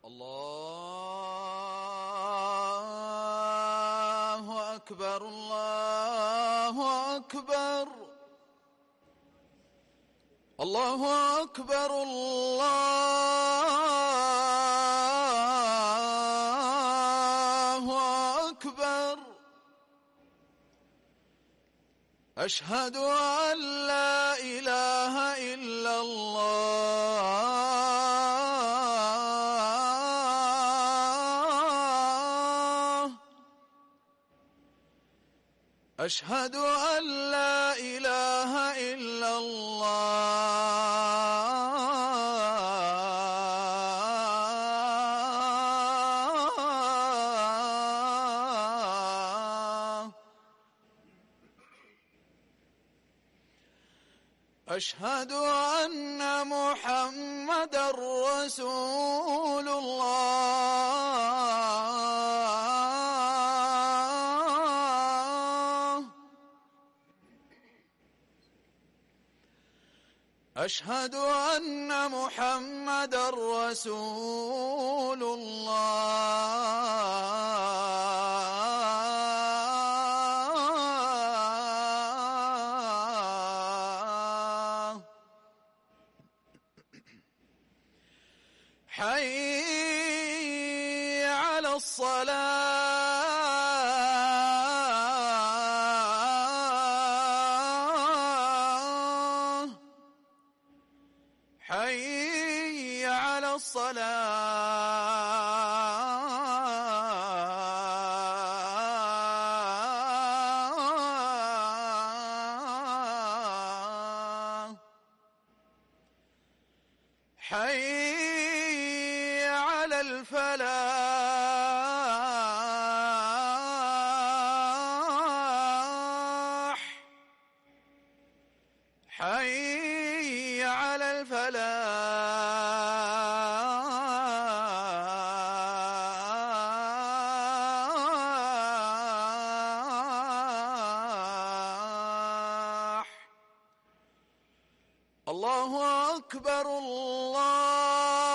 الله أكبر الله أكبر الله أكبر الله أكبر أشهد أن لا إله إلا الله أشهد أن لا إله إلا الله أشهد أن محمدًا رسول الله أشهد أن محمدًا رسول الله حي على الصلاة حي على الصلاة حي على الفلاح حي على الفلاح الله أكبر الله